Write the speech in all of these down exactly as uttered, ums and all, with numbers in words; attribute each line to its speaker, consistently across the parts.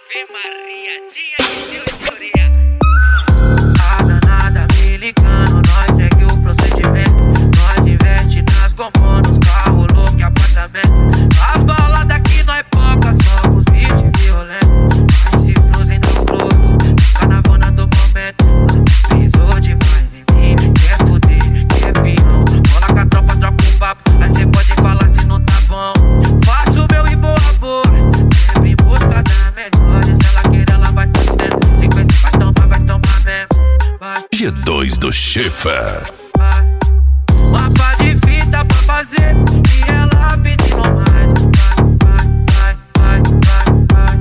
Speaker 1: Ave Maria, tinha que ser o teoria.
Speaker 2: A danada me ligando, nós segue o procedimento. Nós investe nas gomas, nos carros, louco e apartamento. As baladas aqui nós poca, somos bichos violentos. Mas se fluzem dá um close, fica na bona do momento. Pisou demais em mim, quer fuder, quer pirão. Rola com a tropa, troca um papo, aí cê pode falar se não tá bom. Faço o meu e boa boa, sempre em busca da melhor. E se ela querer, ela vai ter tempo. Sequência vai tomar, vai tomar mesmo. Vai.
Speaker 3: G dois do Schiffer.
Speaker 2: Vai. Mapa de fita pra fazer e ela pedindo mais. Vai, vai, vai, vai,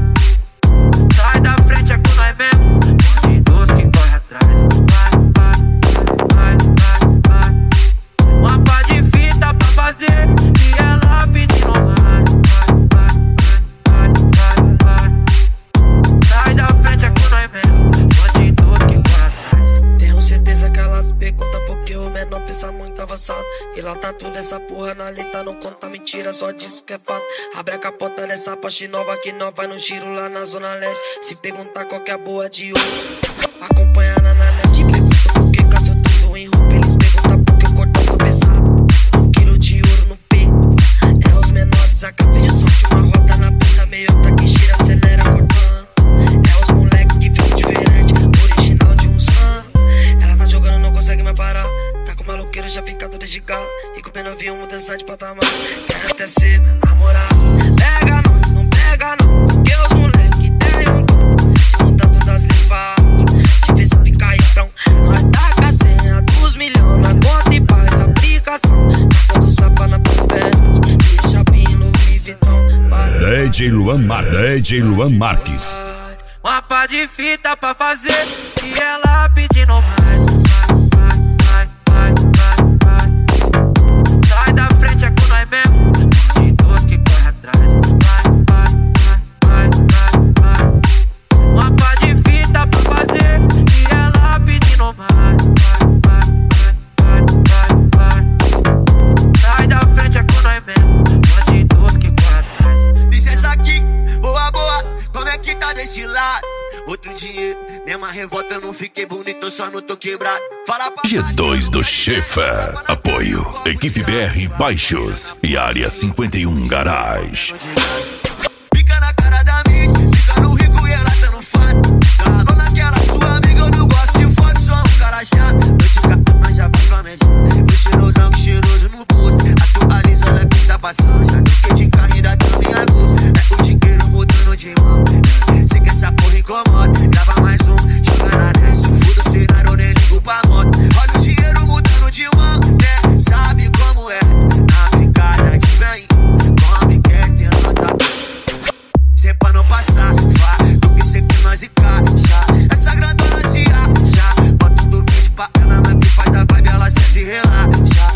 Speaker 2: vai. Sai da frente, é com nós mesmo. Bandidos que corre atrás. Vai, vai, vai, vai, vai. Mapa de fita pra fazer e ela pedindo mais. Vai, vai, vai, vai, vai. Sai da frente, é com nós mesmo. Bandidos que corre atrás.
Speaker 4: Tenho certeza que elas perguntam porque o menor pensa muito avançado. E lá tá tudo essa porra na letra, não conta mentira, só disso que é fato. Abre a capota dessa Porsche nova que nós vai no giro lá na zona leste. Se perguntar qual que é a boa de ouro, acompanha na net. Pergunta por que caçou tudo em roupa. Eles perguntam por que o cordão tá pesado. Um quilo de ouro no peito. É os menores, a cabeça solte uma roda na pista. Meiota que gira, acelera cortando. É os moleque que fica diferente, original de uns anos. Ela tá jogando, não consegue mais parar. Tá com o maloqueiro, já fica todo de galo. E com o pena avião, mudança de patamar. Quer até ser minha namorada. Pega nós, não pega não, porque os moleque tem um dom de montar todas as livas, de ver se fica aí prão. Nós taca a senha dos milhões na conta e faz aplicação. Taca do sapa na papete, deixa pino no Vitão.
Speaker 3: D J Luan Marques. D J Luan Marques.
Speaker 2: Mapa de fita pra fazer e ela pedindo mais. Vai, vai, vai, vai. Sai da frente, é com nós mesmo. Bandidos que corre atrás. Vai, vai, vai, vai, vai. Mapa de fita pra fazer e ela pedindo mais. Vai, vai, vai, vai. Sai da frente, é com nós mesmo. Bandidos que corre atrás.
Speaker 5: Licença aqui, boa, boa, como é que tá desse lado? Outro dinheiro, mesma revolta, eu não fiquei bonito, eu só não tô quebrado. Fala pra
Speaker 3: G dois do Schiffer. Apoio Equipe B R Baixos e Área cinquenta e um Garage.
Speaker 5: Fica na cara da mídia, fica no rico e ela tá no fato. Tá bom naquela sua amiga, eu não gosto de foto, sou um cara chato. Noite cá, nós já vai planejando. O cheirosão que cheiroso no bolso. Atualiza, olha quem tá passando. Já troquei de carro, ainda tô em agosto. É o dinheiro mudando de mão. Sei que essa porra incomoda. Grava mais um, joga na net. Se fuda o cenário, eu nem ligo pra moto. Olha o dinheiro mudando de mão, né? Sabe como é? Na picada de vem, come quer ter nota. Cê pra não passar, vá, do que cê que nós e caixa. Essa grandona se acha. Bota do vídeo pra ela, mas que faz a vibe, ela sente e relaxa.